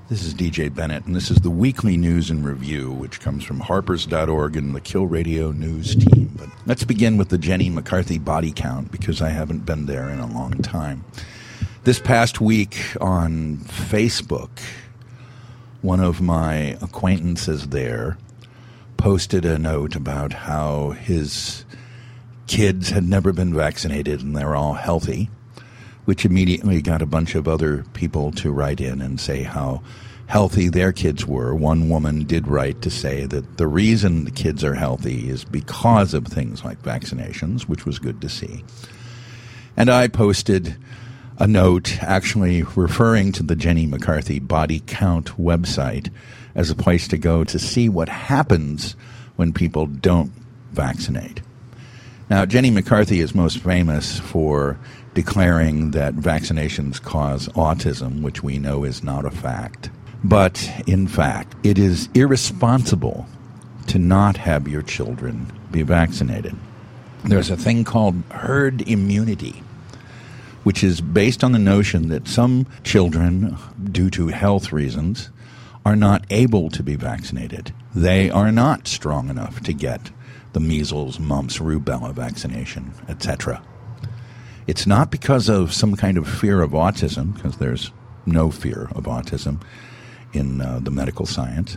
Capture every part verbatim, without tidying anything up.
This is D J Bennett, and this is the weekly news and review, which comes from harpers dot org and the Kill Radio News team. But let's begin with the Jenny McCarthy body count, because I haven't been there in a long time. This past week on Facebook, one of my acquaintances there posted a note about how his kids had never been vaccinated and they're all healthy, which immediately got a bunch of other people to write in and say how healthy their kids were. One woman did write to say that the reason the kids are healthy is because of things like vaccinations, which was good to see. And I posted a note actually referring to the Jenny McCarthy Body Count website as a place to go to see what happens when people don't vaccinate. Now, Jenny McCarthy is most famous for declaring that vaccinations cause autism, which we know is not a fact. But, in fact, it is irresponsible to not have your children be vaccinated. There's a thing called herd immunity, which is based on the notion that some children, due to health reasons, are not able to be vaccinated. They are not strong enough to get the measles, mumps, rubella vaccination, et cetera. It's not because of some kind of fear of autism, because there's no fear of autism in uh, the medical science,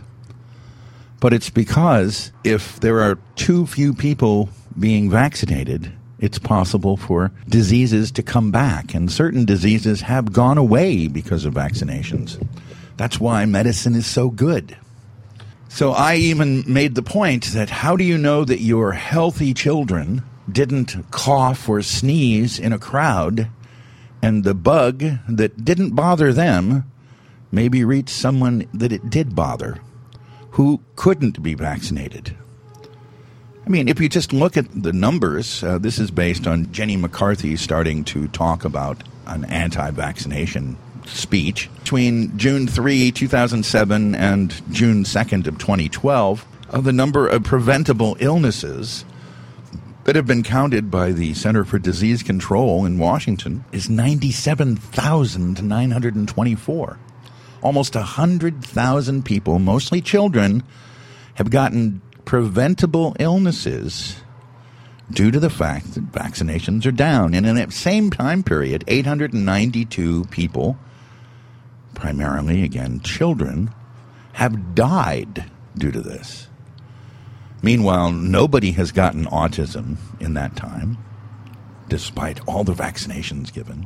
but it's because if there are too few people being vaccinated, it's possible for diseases to come back, and certain diseases have gone away because of vaccinations. That's why medicine is so good. So I even made the point that how do you know that your healthy children didn't cough or sneeze in a crowd and the bug that didn't bother them maybe reached someone that it did bother who couldn't be vaccinated? I mean, if you just look at the numbers, uh, this is based on Jenny McCarthy starting to talk about an anti-vaccination speech. Between June third, two thousand seven and June second of twenty twelve, uh, the number of preventable illnesses that have been counted by the Center for Disease Control in Washington is ninety-seven thousand nine hundred twenty-four. Almost one hundred thousand people, mostly children, have gotten preventable illnesses due to the fact that vaccinations are down. And in that same time period, eight hundred ninety-two people, primarily, again, children, have died due to this. Meanwhile, nobody has gotten autism in that time, despite all the vaccinations given.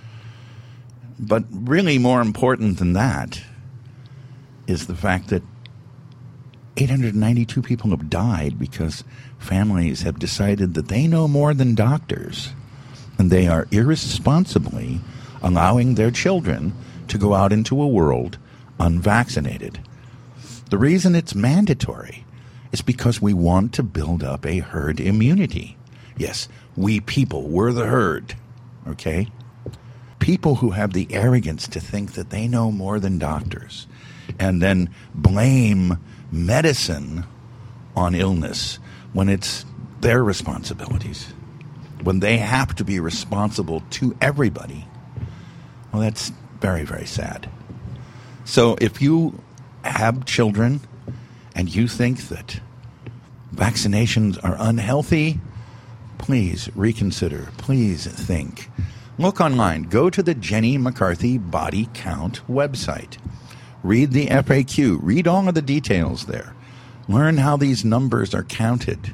But really more important than that is the fact that eight hundred ninety-two people have died because families have decided that they know more than doctors, and they are irresponsibly allowing their children to go out into a world unvaccinated. The reason it's mandatory is because we want to build up a herd immunity. Yes, we people, we're the herd, okay? People who have the arrogance to think that they know more than doctors and then blame medicine on illness when it's their responsibilities, when they have to be responsible to everybody. Well, that's very, very sad. So if you have children and you think that vaccinations are unhealthy, please reconsider. Please think. Look online. Go to the Jenny McCarthy Body Count website. Read the F A Q. Read all of the details there. Learn how these numbers are counted.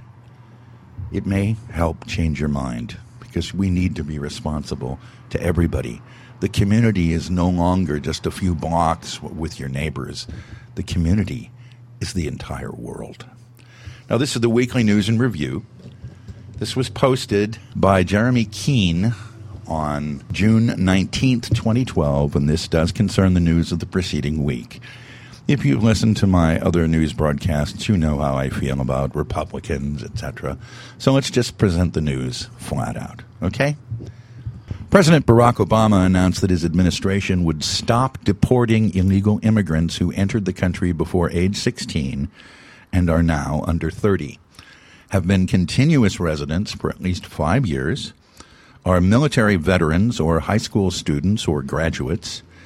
It may help change your mind, because we need to be responsible to everybody. The community is no longer just a few blocks with your neighbors. The community is the entire world. Now, this is the weekly news and review. This was posted by Jeremy Keene on June nineteenth, twenty twelve, and this does concern the news of the preceding week. If you've listened to my other news broadcasts, you know how I feel about Republicans, et cetera. So let's just present the news flat out, okay? President Barack Obama announced that his administration would stop deporting illegal immigrants who entered the country before age sixteen and are now under thirty, have been continuous residents for at least five years, are military veterans or high school students or graduates,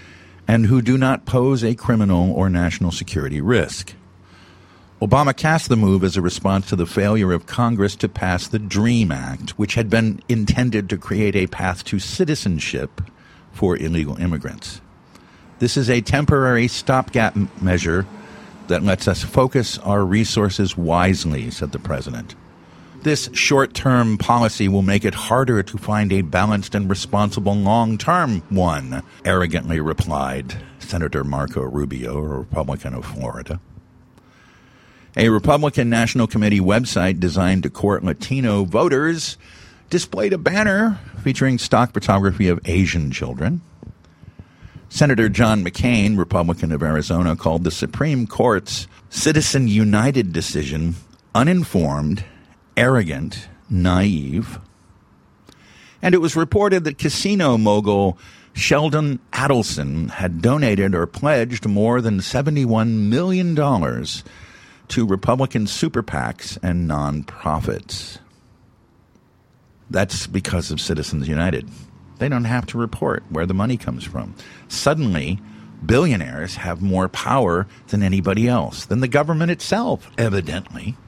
and who do not pose a criminal or national security risk. Obama cast the move as a response to the failure of Congress to pass the DREAM Act, which had been intended to create a path to citizenship for illegal immigrants. This is a temporary stopgap measure that lets us focus our resources wisely, said the president. This short-term policy will make it harder to find a balanced and responsible long-term one, arrogantly replied Senator Marco Rubio, a Republican of Florida. A Republican National Committee website designed to court Latino voters displayed a banner featuring stock photography of Asian children. Senator John McCain, Republican of Arizona, called the Supreme Court's Citizen United decision uninformed, arrogant, naive. And it was reported that casino mogul Sheldon Adelson had donated or pledged more than seventy-one million dollars to Republican super PACs and nonprofits. That's because of Citizens United. They don't have to report where the money comes from. Suddenly, billionaires have more power than anybody else, than the government itself, evidently.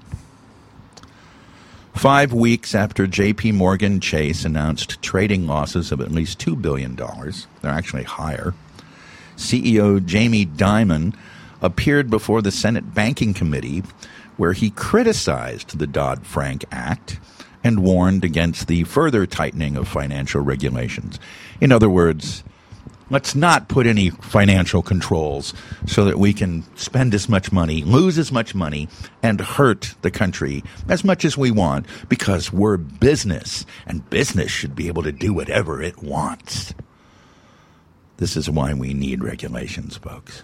Five weeks after J P. Morgan Chase announced trading losses of at least two billion dollars, they're actually higher, C E O Jamie Dimon appeared before the Senate Banking Committee, where he criticized the Dodd-Frank Act and warned against the further tightening of financial regulations. In other words, let's not put any financial controls so that we can spend as much money, lose as much money, and hurt the country as much as we want, because we're business, and business should be able to do whatever it wants. This is why we need regulations, folks.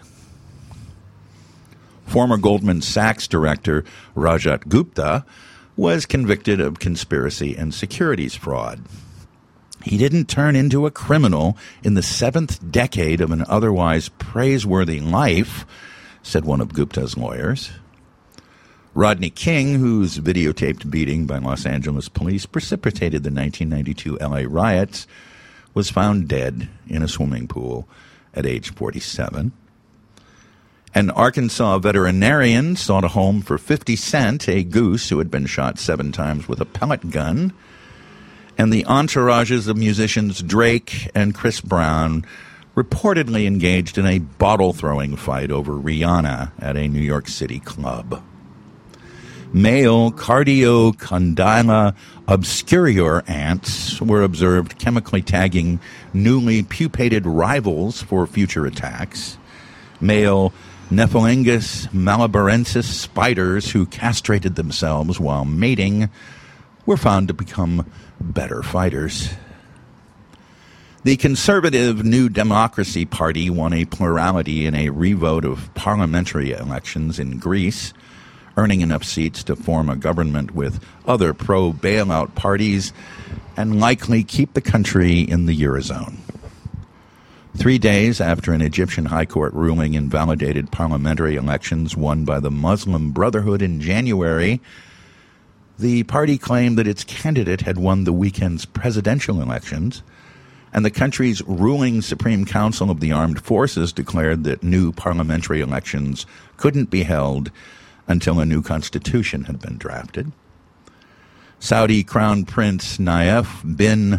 Former Goldman Sachs director Rajat Gupta was convicted of conspiracy and securities fraud. He didn't turn into a criminal in the seventh decade of an otherwise praiseworthy life, said one of Gupta's lawyers. Rodney King, whose videotaped beating by Los Angeles police precipitated the nineteen ninety-two L A riots, was found dead in a swimming pool at age forty-seven. An Arkansas veterinarian sought a home for fifty cent, a goose who had been shot seven times with a pellet gun. And the entourages of musicians Drake and Chris Brown reportedly engaged in a bottle-throwing fight over Rihanna at a New York City club. Male Cardiocondyle obscurior ants were observed chemically tagging newly pupated rivals for future attacks. Male Nephalingus malabarensis spiders who castrated themselves while mating were found to become better fighters. The conservative New Democracy Party won a plurality in a revote of parliamentary elections in Greece, earning enough seats to form a government with other pro-bailout parties and likely keep the country in the Eurozone. Three days after an Egyptian high court ruling invalidated parliamentary elections won by the Muslim Brotherhood in January, the party claimed that its candidate had won the weekend's presidential elections, and the country's ruling Supreme Council of the Armed Forces declared that new parliamentary elections couldn't be held until a new constitution had been drafted. Saudi Crown Prince Nayef bin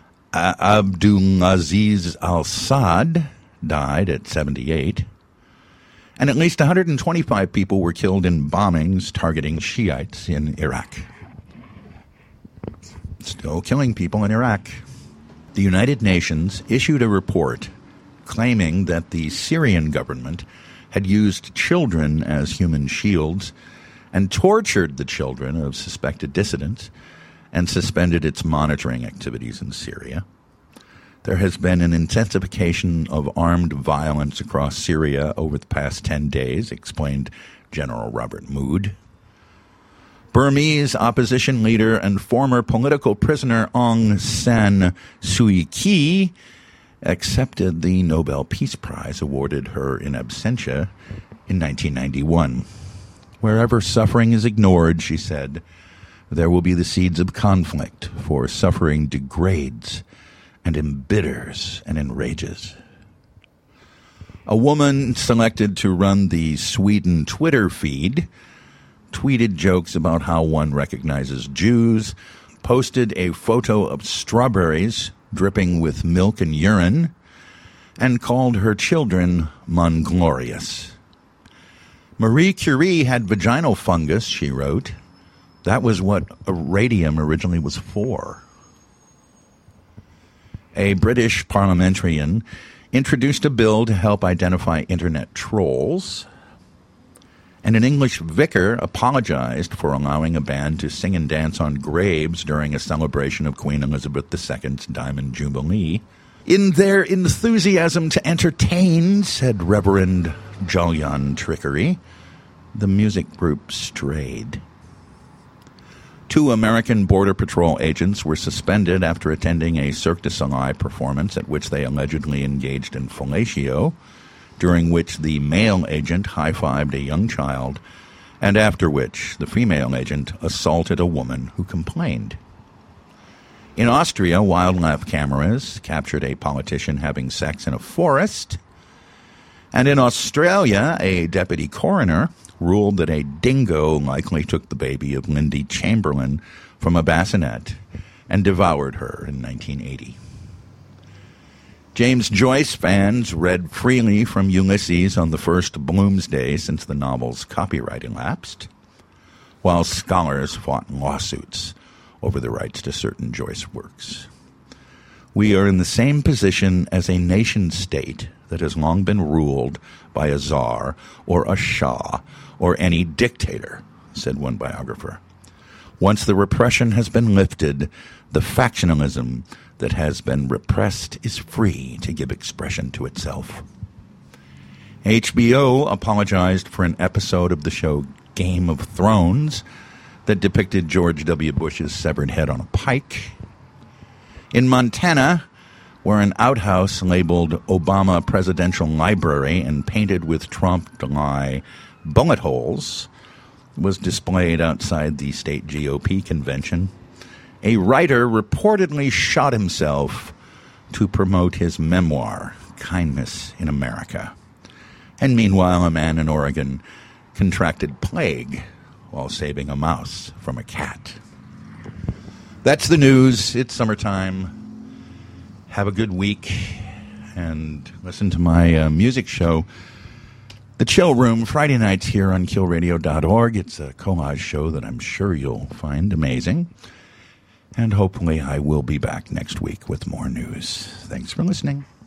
Abdulaziz Al Saud died at seventy-eight, and at least one hundred twenty-five people were killed in bombings targeting Shiites in Iraq. Still killing people in Iraq. The United Nations issued a report claiming that the Syrian government had used children as human shields and tortured the children of suspected dissidents and suspended its monitoring activities in Syria. There has been an intensification of armed violence across Syria over the past ten days, explained General Robert Mood. Burmese opposition leader and former political prisoner Aung San Suu Kyi accepted the Nobel Peace Prize awarded her in absentia in nineteen ninety-one. Wherever suffering is ignored, she said, there will be the seeds of conflict, for suffering degrades and embitters and enrages. A woman selected to run the Sweden Twitter feed tweeted jokes about how one recognizes Jews, posted a photo of strawberries dripping with milk and urine, and called her children monglorious. Marie Curie had vaginal fungus, she wrote. That was what radium originally was for. A British parliamentarian introduced a bill to help identify internet trolls. And an English vicar apologized for allowing a band to sing and dance on graves during a celebration of Queen Elizabeth the Second's Diamond Jubilee. In their enthusiasm to entertain, said Reverend Julian Trickery, the music group strayed. Two American Border Patrol agents were suspended after attending a Cirque du Soleil performance at which they allegedly engaged in fellatio, during which the male agent high-fived a young child, and after which the female agent assaulted a woman who complained. In Austria, wildlife cameras captured a politician having sex in a forest. And in Australia, a deputy coroner ruled that a dingo likely took the baby of Lindy Chamberlain from a bassinet and devoured her in nineteen eighty. James Joyce fans read freely from Ulysses on the first Bloomsday since the novel's copyright elapsed, while scholars fought lawsuits over the rights to certain Joyce works. We are in the same position as a nation-state that has long been ruled by a czar or a shah or any dictator, said one biographer. Once the repression has been lifted, the factionalism that has been repressed is free to give expression to itself. H B O apologized for an episode of the show Game of Thrones that depicted George W. Bush's severed head on a pike. In Montana, where an outhouse labeled Obama Presidential Library and painted with Trump-lie bullet holes was displayed outside the state G O P convention, a writer reportedly shot himself to promote his memoir, Kindness in America. And meanwhile, a man in Oregon contracted plague while saving a mouse from a cat. That's the news. It's summertime. Have a good week and listen to my uh, music show, The Chill Room, Friday nights here on kill radio dot org. It's a collage show that I'm sure you'll find amazing. And hopefully I will be back next week with more news. Thanks for listening.